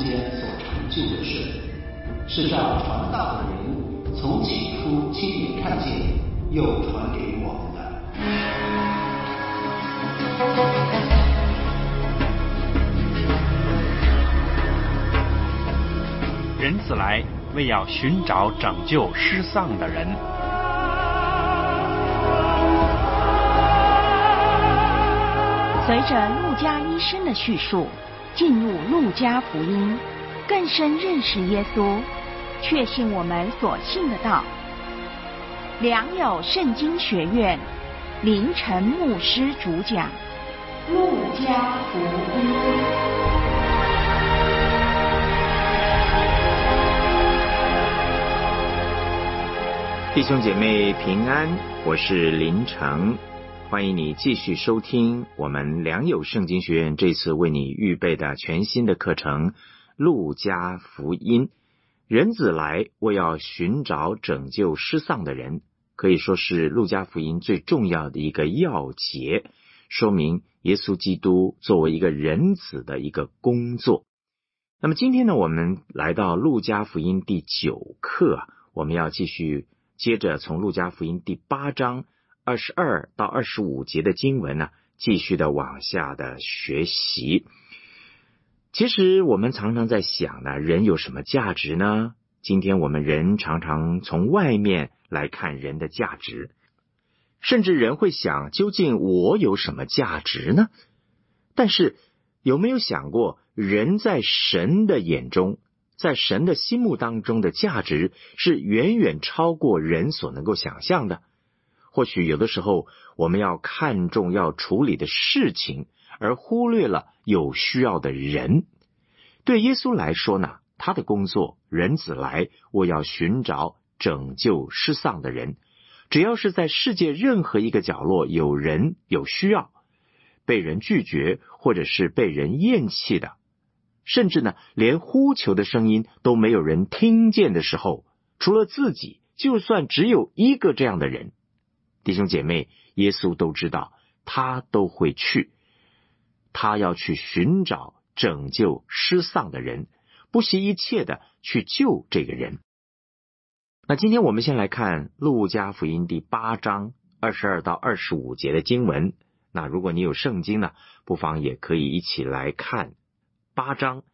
间所成就的事，是让传道的人从起初亲眼看见，又传给我们的。 人子来，为要寻找拯救失丧的人。 随着路加医生的叙述，进入路加福音，更深认识耶稣，确信我们所信的道。良友圣经学院林晨牧师主讲《路加福音》。 弟兄姐妹平安，我是林成，欢迎你继续收听我们良友圣经学院这次为你预备的全新的课程《路加福音》。人子来，为要寻找拯救失丧的人，可以说是路加福音最重要的一个要节，说明耶稣基督作为一个人子的一个工作。那么今天呢，我们来到路加福音第9课，我们要继续接着从路加福音第8章22到25节的经文呢，继续的往下的学习。其实我们常常在想呢，人有什么价值呢？今天我们人常常从外面来看人的价值，甚至人会想，究竟我有什么价值呢？但是有没有想过，人在神的眼中，在神的心目当中的价值是远远超过人所能够想象的。或许有的时候我们要看重要处理的事情，而忽略了有需要的人。对耶稣来说呢，他的工作，人子来，我要寻找拯救失丧的人。只要是在世界任何一个角落有人有需要，被人拒绝或者是被人厌弃的，甚至呢，连呼求的声音都没有人听见的时候，除了自己，就算只有一个这样的人，弟兄姐妹，耶稣都知道，他都会去，他要去寻找拯救失丧的人，不惜一切的去救这个人。那今天我们先来看路加福音第8章22到25节的经文。那如果你有圣经呢，不妨也可以一起来看8章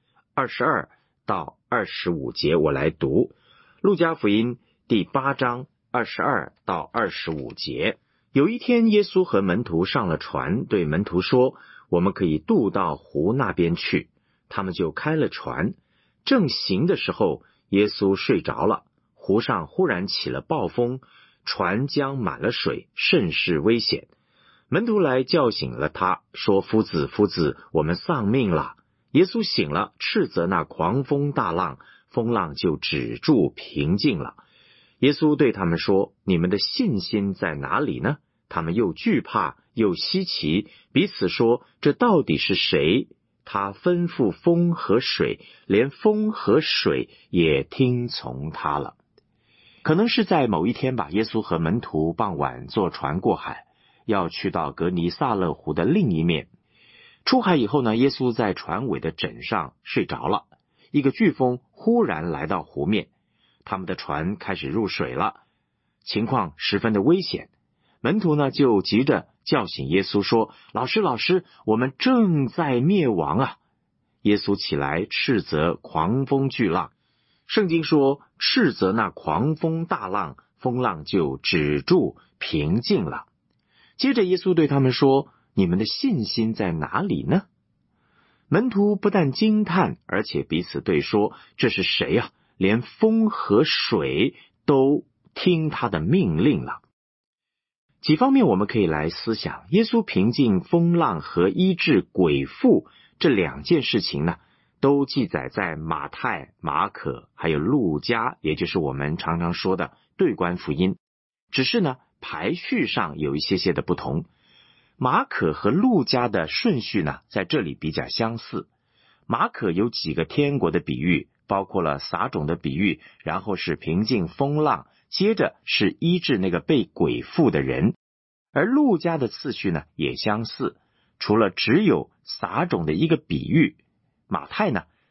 22到25节，我来读路加福音第8章22到25节。有一天，耶稣和门徒上了船，对门徒说，我们可以渡到湖那边去。他们就开了船，正行的时候，耶稣睡着了，湖上忽然起了暴风，船将满了水，甚是危险。门徒来叫醒了他，说，夫子，夫子，我们丧命了。耶稣醒了，斥责那狂风大浪，风浪就止住，平静了。耶稣对他们说，你们的信心在哪里呢？他们又惧怕又稀奇，彼此说，这到底是谁？他吩咐风和水，连风和水也听从他了。可能是在某一天吧，耶稣和门徒傍晚坐船过海，要去到格尼撒勒湖的另一面。出海以后呢，耶稣在船尾的枕上睡着了，一个飓风忽然来到湖面，他们的船开始入水了，情况十分的危险。门徒呢就急着叫醒耶稣说，老师，老师，我们正在灭亡啊！耶稣起来斥责狂风巨浪，圣经说，斥责那狂风大浪，风浪就止住，平静了。接着耶稣对他们说，你们的信心在哪里呢？门徒不但惊叹，而且彼此对说，这是谁啊？连风和水都听他的命令了。几方面我们可以来思想，耶稣平静风浪和医治鬼妇这两件事情呢，都记载在马太、马可还有路加，也就是我们常常说的对观福音。只是呢，排序上有一些的不同。马可和路加的顺序呢，在这里比较相似。马可有几个天国的比喻，包括了撒种的比喻，然后是平静风浪，接着是医治那个被鬼附的人。而路加的次序呢也相似，除了只有撒种的一个比喻，马太呢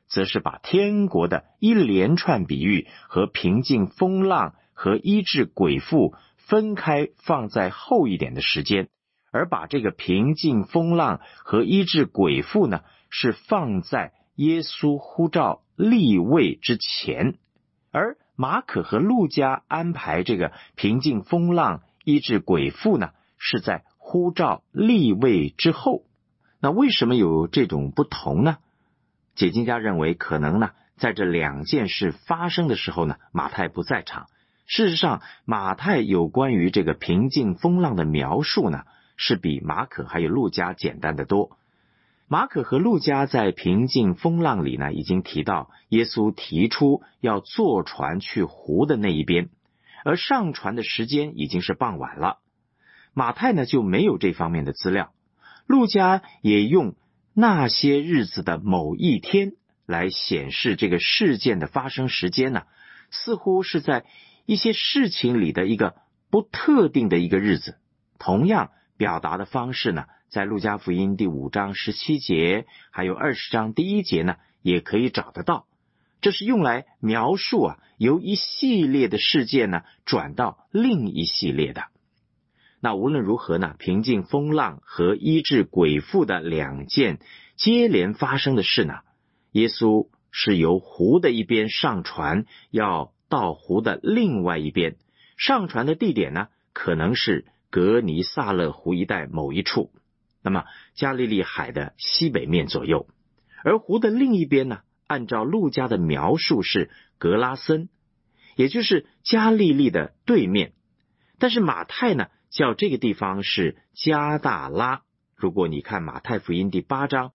则是把天国的一连串比喻和平静风浪和医治鬼妇分开放在后一点的时间，而把这个平静风浪和医治鬼妇呢，是放在耶稣呼召立位之前。而马可和路加安排这个平静风浪医治鬼妇呢，是在呼召立位之后。那为什么有这种不同呢？解经家认为，可能呢，在这两件事发生的时候呢，马太不在场。事实上，马太有关于这个平静风浪的描述呢，是比马可还有路加简单得多。马可和路加在平静风浪里呢，已经提到耶稣提出要坐船去湖的那一边，而上船的时间已经是傍晚了。马太呢就没有这方面的资料，路加也用那些日子的某一天来显示这个事件的发生时间呢，似乎是在一些事情里的一个不特定的一个日子。同样表达的方式呢，在路加福音第5章17节还有20章第1节呢，也可以找得到。这是用来描述由一系列的事件呢转到另一系列的。那无论如何呢，平静风浪和医治鬼妇的两件接连发生的事呢，耶稣是由湖的一边上船，要到湖的另外一边。上船的地点呢，可能是格尼撒勒湖一带某一处，那么加利利海的西北面左右。而湖的另一边呢，按照路加的描述是格拉森，也就是加利利的对面。但是马太呢叫这个地方是加大拉。如果你看马太福音第8章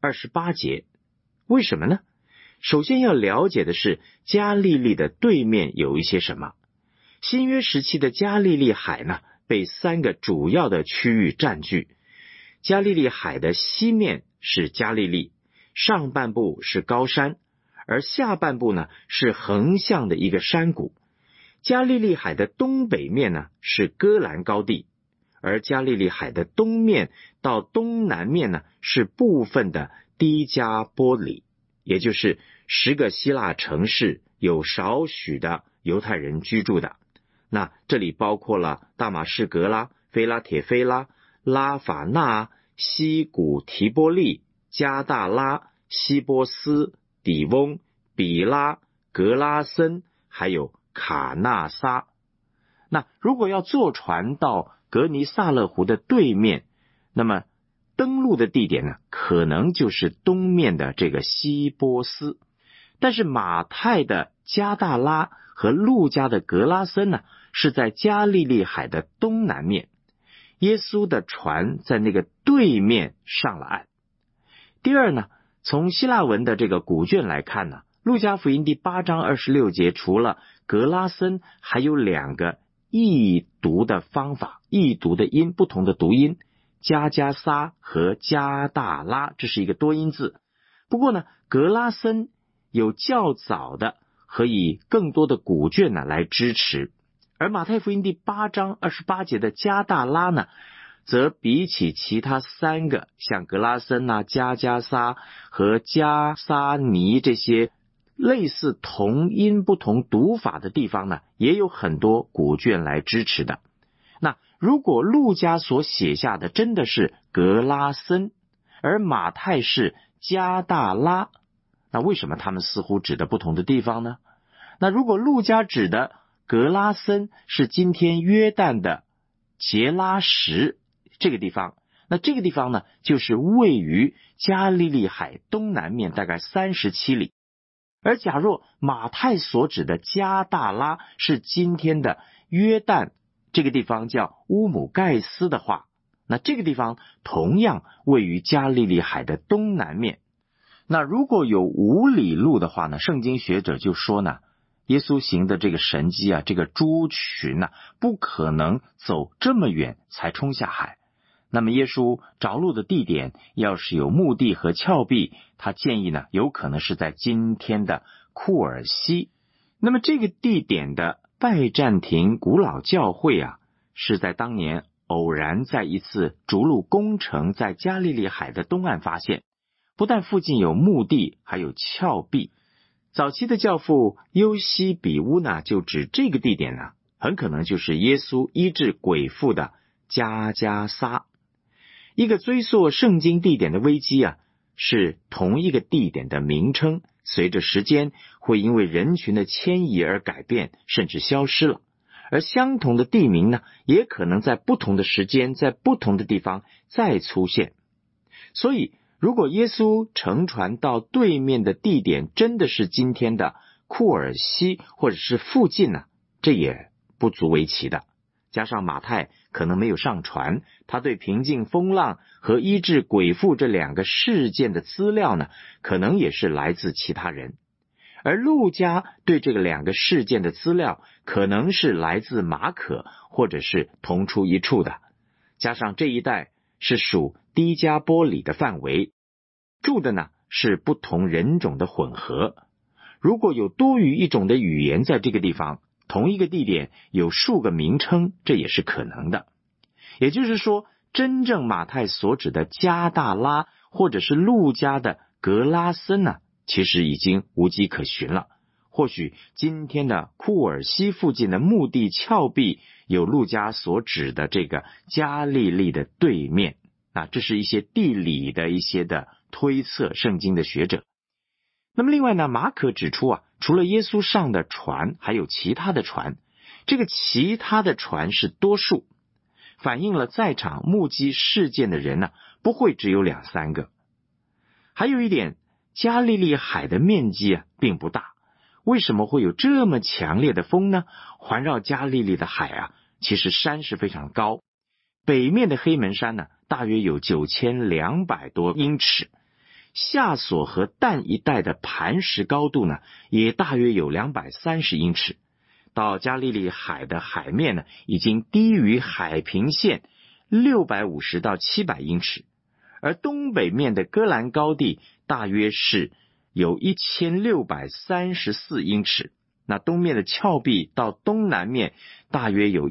28节，为什么呢？首先要了解的是加利利的对面有一些什么。新约时期的加利利海呢，被3个主要的区域占据。加利利海的西面是加利利，上半部是高山，而下半部呢是横向的一个山谷。加利利海的东北面呢是戈兰高地，而加利利海的东面到东南面呢是部分的低加波里，也就是10个希腊城市，有少许的犹太人居住的。那这里包括了大马士革啦、菲拉铁菲拉、拉法纳、西古提波利、加大拉、希波斯、底翁、比拉、格拉森，还有卡纳撒。那如果要坐船到格尼撒勒湖的对面，那么登陆的地点呢，可能就是东面的这个希波斯。但是马太的加大拉和路加的格拉森呢，是在加利利海的东南面。耶稣的船在那个对面上了岸。第二呢，从希腊文的这个古卷来看呢，路加福音第8章26节除了格拉森，还有2个译读的方法，译读的音，不同的读音，加加撒和加大拉，这是一个多音字。不过呢，格拉森有较早的和以更多的古卷呢来支持，而马太福音第8章28节的加大拉呢，则比起其他3个像格拉森加加撒和加撒尼这些类似同音不同读法的地方呢，也有很多古卷来支持的。那如果路加所写下的真的是格拉森，而马太是加大拉，那为什么他们似乎指的不同的地方呢？那如果路加指的格拉森是今天约旦的杰拉什这个地方，那这个地方呢，就是位于加利利海东南面大概37里。而假若马太所指的加大拉是今天的约旦这个地方叫乌姆盖斯的话，那这个地方同样位于加利利海的东南面。那如果有5里路的话呢，圣经学者就说呢，耶稣行的这个神迹这个猪群不可能走这么远才冲下海。那么耶稣着陆的地点要是有墓地和峭壁，他建议呢，有可能是在今天的库尔西。那么这个地点的拜占庭古老教会是在当年偶然在一次筑路工程在加利利海的东岸发现。 不但附近有墓地，还有峭壁。早期的教父优西比乌呢，就指这个地点呢，很可能就是耶稣医治鬼妇的加加撒。一个追溯圣经地点的危机啊，是同一个地点的名称随着时间会因为人群的迁移而改变，甚至消失了。而相同的地名呢，也可能在不同的时间，在不同的地方再出现。所以如果耶稣乘船到对面的地点真的是今天的库尔西或者是附近呢，这也不足为奇的。加上马太可能没有上船，他对平静风浪和医治鬼妇这两个事件的资料呢，可能也是来自其他人。而路加对这个两个事件的资料可能是来自马可，或者是同出一处的。加上这一带是属低加波里的范围，住的呢是不同人种的混合。如果有多于一种的语言在这个地方，同一个地点有数个名称，这也是可能的。也就是说，真正马太所指的加大拉，或者是路加的格拉森呢，其实已经无迹可寻了。或许今天的库尔西附近的墓地峭壁有路加所指的这个加利利的对面。这是一些地理的一些的推测，圣经的学者。那么另外呢，马可指出除了耶稣上的船，还有其他的船。这个其他的船是多数，反映了在场目击事件的人呢，不会只有2、3个。还有一点，加利利海的面积并不大，为什么会有这么强烈的风呢？环绕加利利的海其实山是非常高，北面的黑门山呢，大约有9200多英尺，下索和但一带的磐石高度呢，也大约有230英尺。到加利利海的海面呢，已经低于海平线650到700英尺，而东北面的戈兰高地大约是有1634英尺。那东面的峭壁到东南面大约有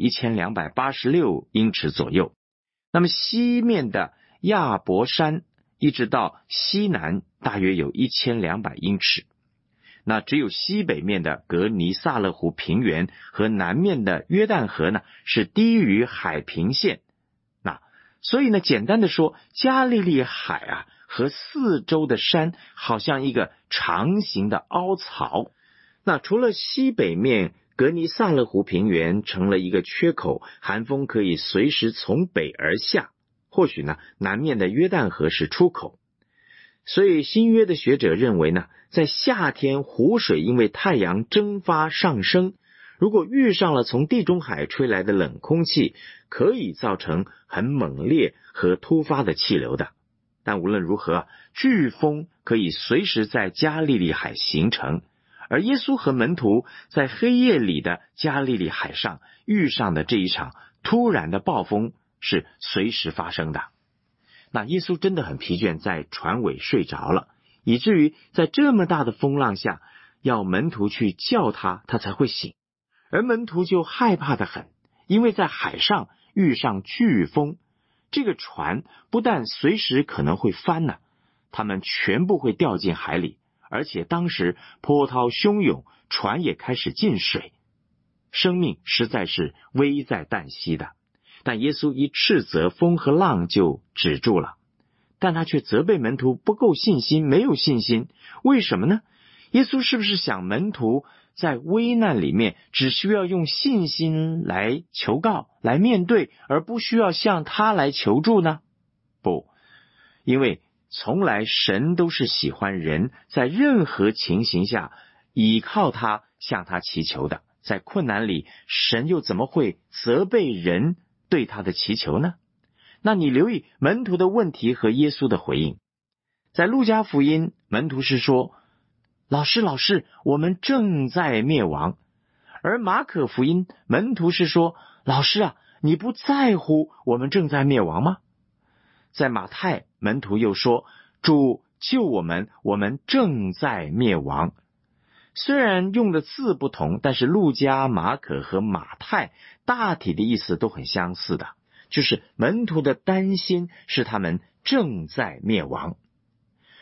1286英尺左右。那么西面的亚伯山一直到西南大约有1200英尺。那只有西北面的格尼萨勒湖平原和南面的约旦河呢，是低于海平线。所以呢，简单的说，加利利海和四周的山好像一个长形的凹槽。那除了西北面格尼萨勒湖平原成了一个缺口，寒风可以随时从北而下，或许呢，南面的约旦河是出口。所以新约的学者认为呢，在夏天湖水因为太阳蒸发上升，如果遇上了从地中海吹来的冷空气，可以造成很猛烈和突发的气流的。但无论如何，飓风可以随时在加利利海形成，而耶稣和门徒在黑夜里的加利利海上遇上的这一场突然的暴风是随时发生的。那耶稣真的很疲倦，在船尾睡着了，以至于在这么大的风浪下，要门徒去叫他，他才会醒。而门徒就害怕得很，因为在海上遇上飓风，这个船不但随时可能会翻呢，他们全部会掉进海里，而且当时波涛汹涌，船也开始进水，生命实在是危在旦夕的。但耶稣一斥责风和浪就止住了，但他却责备门徒不够信心，没有信心。为什么呢？耶稣是不是想门徒在危难里面只需要用信心来求告，来面对，而不需要向他来求助呢？不，因为从来神都是喜欢人在任何情形下倚靠他，向他祈求的。在困难里，神又怎么会责备人对他的祈求呢？那你留意门徒的问题和耶稣的回应。在路加福音，门徒是说，老师，我们正在灭亡。而马可福音，门徒是说，老师你不在乎我们正在灭亡吗？在马太，门徒又说，主救我们，我们正在灭亡。虽然用的字不同，但是路加、马可和马太大体的意思都很相似的，就是门徒的担心是他们正在灭亡。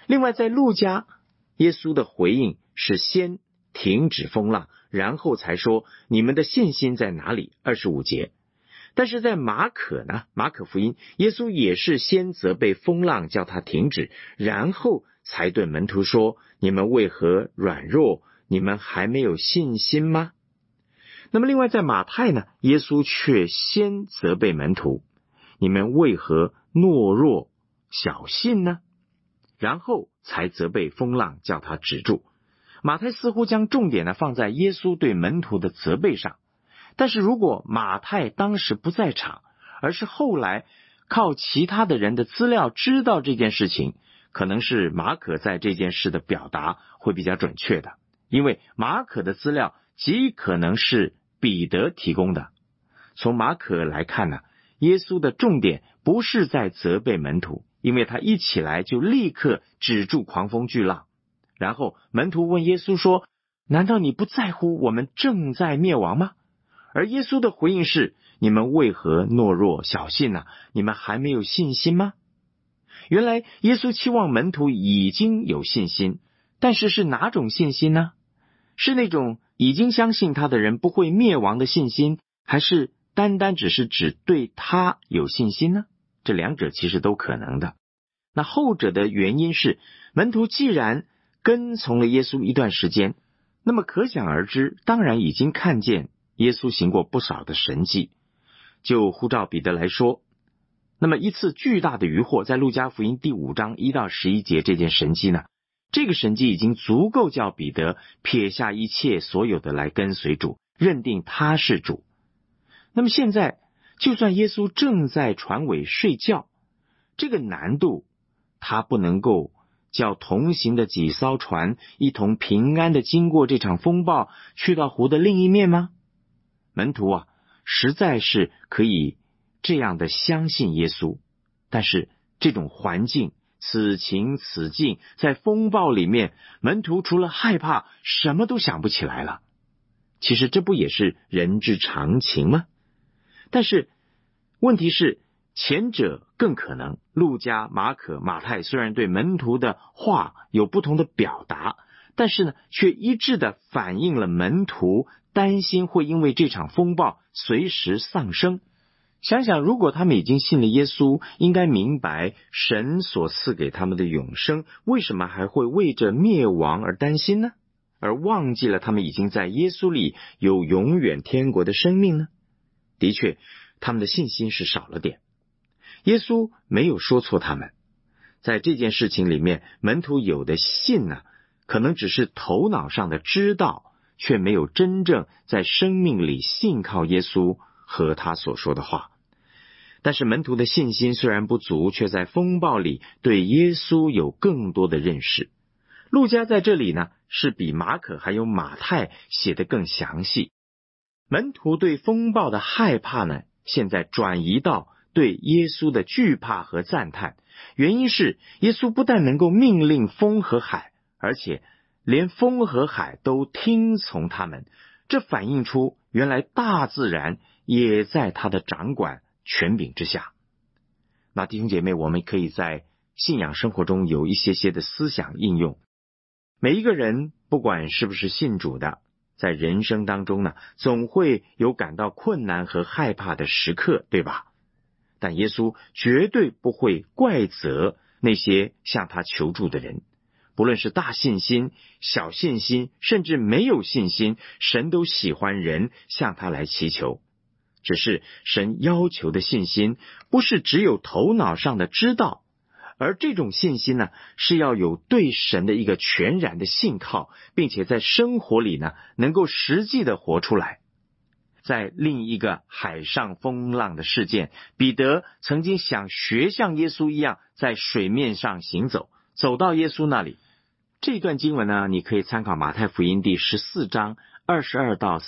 另外在路加，耶稣的回应是先停止风浪，然后才说你们的信心在哪里？25节。但是在马可呢，马可福音，耶稣也是先责备风浪，叫他停止，然后才对门徒说，你们为何软弱？你们还没有信心吗？那么另外在马太呢，耶稣却先责备门徒，你们为何懦弱小信呢？然后才责备风浪，叫他止住。马太似乎将重点呢放在耶稣对门徒的责备上，但是如果马太当时不在场，而是后来靠其他的人的资料知道这件事情，可能是马可在这件事的表达会比较准确的，因为马可的资料极可能是彼得提供的。从马可来看呢，耶稣的重点不是在责备门徒，因为他一起来就立刻止住狂风巨浪。然后门徒问耶稣说，难道你不在乎我们正在灭亡吗？而耶稣的回应是，你们为何懦弱小信呢？你们还没有信心吗？原来耶稣期望门徒已经有信心，但是是哪种信心呢？是那种已经相信他的人不会灭亡的信心，还是单单只是指对他有信心呢？这两者其实都可能的。那后者的原因是，门徒既然跟从了耶稣一段时间，那么可想而知，当然已经看见耶稣行过不少的神迹。就呼召彼得来说，那么一次巨大的渔获，在路加福音第5章1到11节这件神迹呢，这个神迹已经足够叫彼得撇下一切所有的来跟随主，认定他是主。那么现在就算耶稣正在船尾睡觉，这个难度他不能够叫同行的几艘船一同平安的经过这场风暴，去到湖的另一面吗？门徒实在是可以这样的相信耶稣，但是这种环境，此情此境，在风暴里面，门徒除了害怕，什么都想不起来了。其实这不也是人之常情吗？但是问题是，前者更可能。路加、马可、马太虽然对门徒的话有不同的表达，但是呢，却一致的反映了门徒担心会因为这场风暴随时丧生。想想，如果他们已经信了耶稣，应该明白神所赐给他们的永生，为什么还会为着灭亡而担心呢？而忘记了他们已经在耶稣里有永远天国的生命呢？的确，他们的信心是少了点。耶稣没有说错他们，在这件事情里面，门徒有的信呢，可能只是头脑上的知道，却没有真正在生命里信靠耶稣和他所说的话。但是门徒的信心虽然不足，却在风暴里对耶稣有更多的认识。路加在这里呢，是比马可还有马太写得更详细。门徒对风暴的害怕呢，现在转移到对耶稣的惧怕和赞叹。原因是耶稣不但能够命令风和海，而且连风和海都听从他们，这反映出原来大自然也在他的掌管权柄之下。那弟兄姐妹，我们可以在信仰生活中有一些的思想应用。每一个人不管是不是信主的，在人生当中呢，总会有感到困难和害怕的时刻，对吧？但耶稣绝对不会怪责那些向他求助的人，不论是大信心、小信心，甚至没有信心，神都喜欢人向他来祈求。只是神要求的信心，不是只有头脑上的知道，而这种信心呢，是要有对神的一个全然的信靠，并且在生活里呢，能够实际的活出来。在另一个海上风浪的事件，彼得曾经想学像耶稣一样在水面上行走，走到耶稣那里。这段经文呢，你可以参考马太福音第14章22到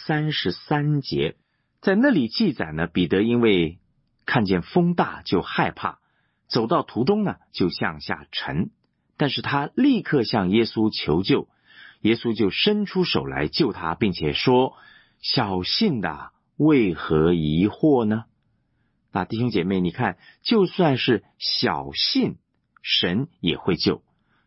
33节，在那里记载呢，彼得因为看见风大就害怕，走到途中呢就向下沉，但是他立刻向耶稣求救，耶稣就伸出手来救他，并且说，小信的为何疑惑呢？那弟兄姐妹，你看，就算是小信，神也会救。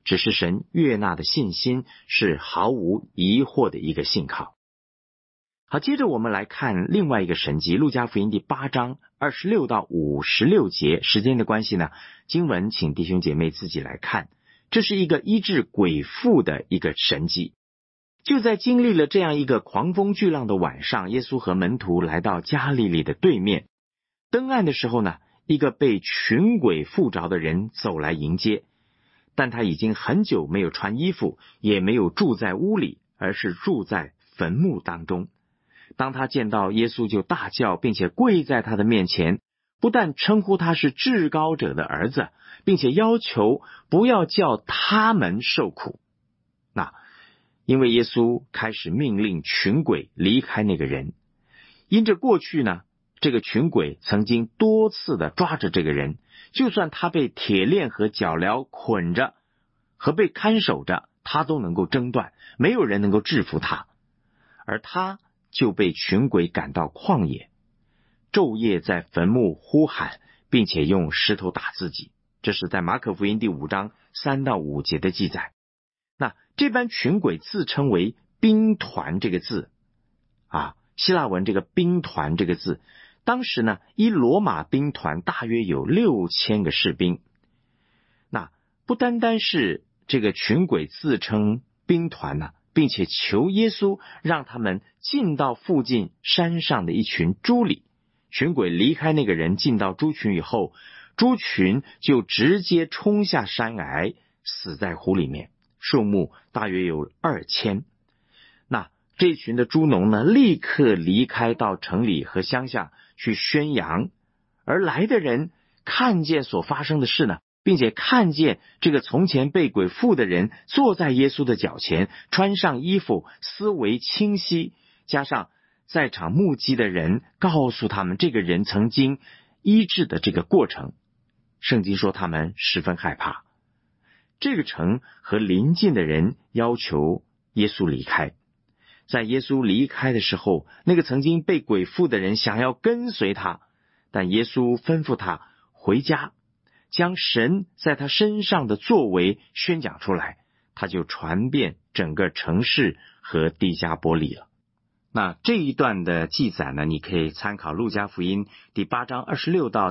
只是神悦纳的信心是毫无疑惑的一个信靠。好，接着我们来看另外一个神迹，路加福音第8章26到56节。时间的关系呢，经文请弟兄姐妹自己来看。这是一个医治鬼妇的一个神迹。就在经历了这样一个狂风巨浪的晚上，耶稣和门徒来到加利利的对面。登岸的时候呢，一个被群鬼附着的人走来迎接，但他已经很久没有穿衣服，也没有住在屋里，而是住在坟墓当中。当他见到耶稣，就大叫，并且跪在他的面前，不但称呼他是至高者的儿子，并且要求不要叫他们受苦。因为耶稣开始命令群鬼离开那个人，因着过去呢，这个群鬼曾经多次的抓着这个人，就算他被铁链和脚镣捆着和被看守着，他都能够挣断，没有人能够制服他。而他就被群鬼赶到旷野，昼夜在坟墓呼喊，并且用石头打自己。这是在马可福音第5章3到5节的记载。那这班群鬼自称为兵团这个字希腊文这个兵团这个字，当时呢，一罗马兵团大约有6000个士兵。那不单单是这个群鬼自称兵团并且求耶稣让他们进到附近山上的一群猪里。群鬼离开那个人，进到猪群以后，猪群就直接冲下山崖，死在湖里面，数目大约有2000。那这群的猪农呢，立刻离开到城里和乡下去宣扬。而来的人看见所发生的事呢，并且看见这个从前被鬼附的人坐在耶稣的脚前，穿上衣服，思维清晰，加上在场目击的人告诉他们这个人曾经医治的这个过程，圣经说他们十分害怕。这个城和邻近的人要求耶稣离开。在耶稣离开的时候，那个曾经被鬼附的人想要跟随他，但耶稣吩咐他回家，将神在他身上的作为宣讲出来，他就传遍整个城市和低加波利了。那这一段的记载呢，你可以参考路加福音第8章26到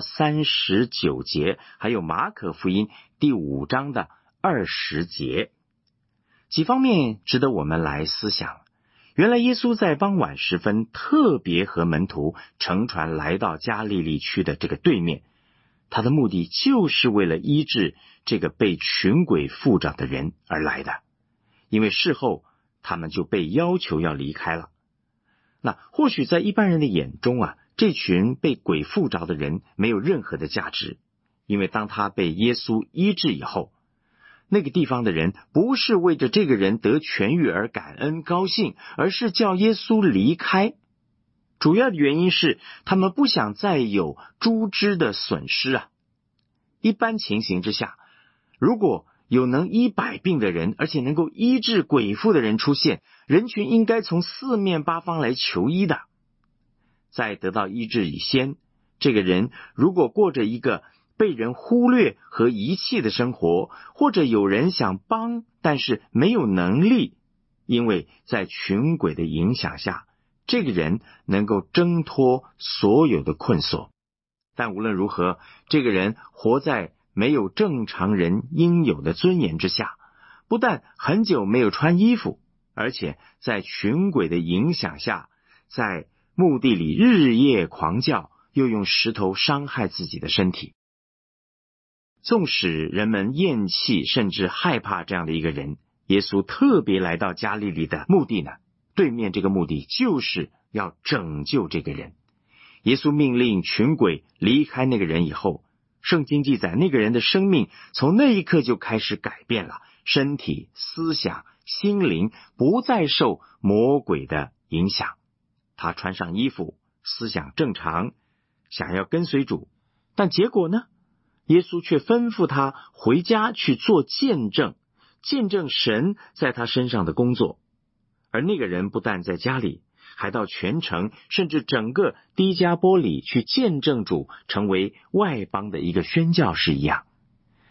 39节，还有马可福音第5章的20节。几方面值得我们来思想。原来耶稣在傍晚时分特别和门徒乘船来到加利利区的这个对面，他的目的就是为了医治这个被群鬼附着的人而来的。因为事后他们就被要求要离开了。那或许在一般人的眼中这群被鬼附着的人没有任何的价值，因为当他被耶稣医治以后，那个地方的人不是为着这个人得痊愈而感恩高兴，而是叫耶稣离开。主要的原因是他们不想再有猪只的损失一般情形之下，如果有能医百病的人，而且能够医治鬼附的人出现，人群应该从四面八方来求医的。在得到医治以先，这个人如果过着一个被人忽略和遗弃的生活，或者有人想帮，但是没有能力，因为在群鬼的影响下，这个人能够挣脱所有的困锁。但无论如何，这个人活在没有正常人应有的尊严之下，不但很久没有穿衣服，而且在群鬼的影响下，在墓地里日夜狂叫，又用石头伤害自己的身体。纵使人们厌弃甚至害怕这样的一个人，耶稣特别来到加利利的目的呢，对面这个目的就是要拯救这个人。耶稣命令群鬼离开那个人以后，圣经记载那个人的生命从那一刻就开始改变了，身体、思想、心灵不再受魔鬼的影响。他穿上衣服，思想正常，想要跟随主，但结果呢？耶稣却吩咐他回家去做见证，见证神在他身上的工作。而那个人不但在家里，还到全城甚至整个低加波里去见证主，成为外邦的一个宣教士一样。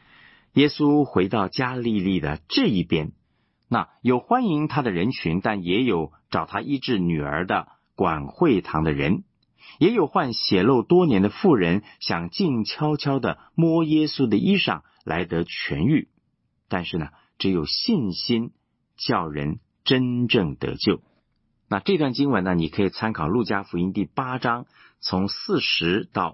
耶稣回到加利利的这一边，那有欢迎他的人群，但也有找他医治女儿的管会堂的人，也有患血漏多年的妇人想静悄悄地摸耶稣的衣裳来得痊愈。但是呢，只有信心叫人真正得救。那这段经文呢，你可以参考路加福音第8章从40到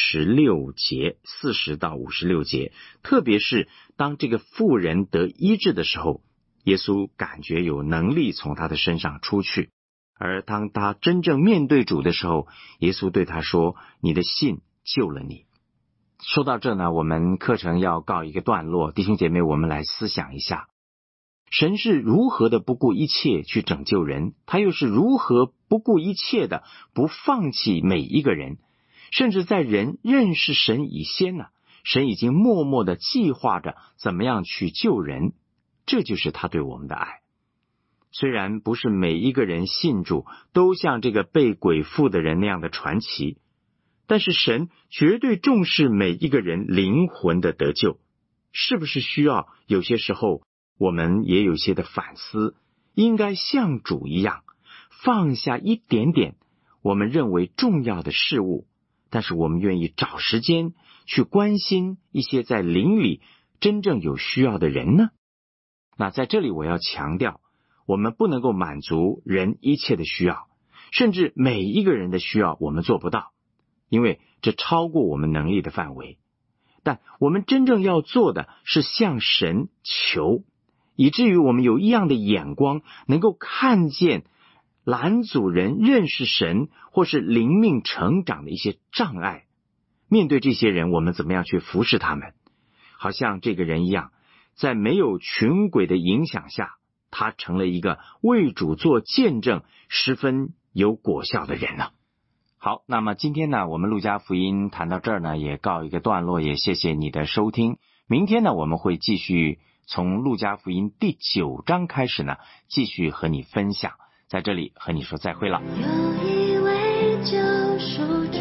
56节，40到56节，特别是当这个妇人得医治的时候，耶稣感觉有能力从他的身上出去，而当他真正面对主的时候，耶稣对他说：你的信救了你。说到这呢，我们课程要告一个段落，弟兄姐妹，我们来思想一下，神是如何的不顾一切去拯救人，他又是如何不顾一切的不放弃每一个人，甚至在人认识神以先呢，神已经默默的计划着怎么样去救人，这就是他对我们的爱。虽然不是每一个人信主都像这个被鬼附的人那样的传奇，但是神绝对重视每一个人灵魂的得救。是不是需要有些时候我们也有些的反思，应该像主一样放下一点点我们认为重要的事物，但是我们愿意找时间去关心一些在灵里真正有需要的人呢？那在这里我要强调，我们不能够满足人一切的需要，甚至每一个人的需要我们做不到，因为这超过我们能力的范围。但我们真正要做的是向神求，以至于我们有一样的眼光，能够看见拦阻人认识神或是灵命成长的一些障碍。面对这些人，我们怎么样去服侍他们？好像这个人一样，在没有群轨的影响下，他成了一个为主做见证十分有果效的人了。好，那么今天呢，我们路加福音谈到这儿呢，也告一个段落，也谢谢你的收听。明天呢，我们会继续从路加福音第9章开始呢，继续和你分享。在这里和你说再会了。 有一位救赎主，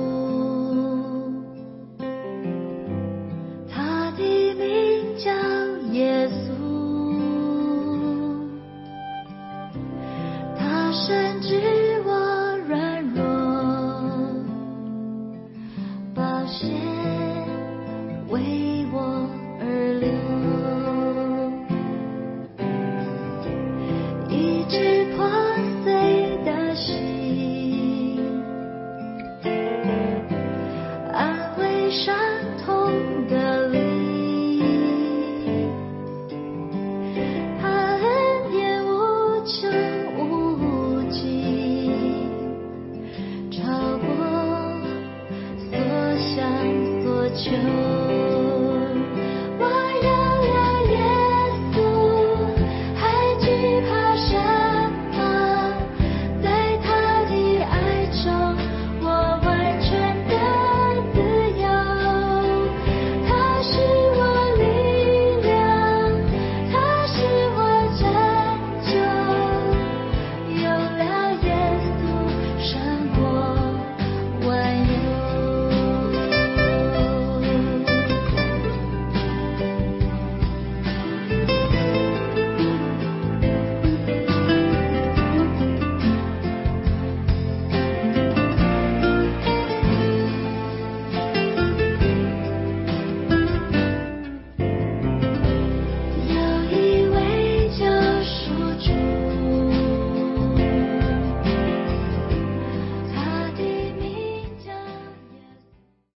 他的名叫耶稣，他深知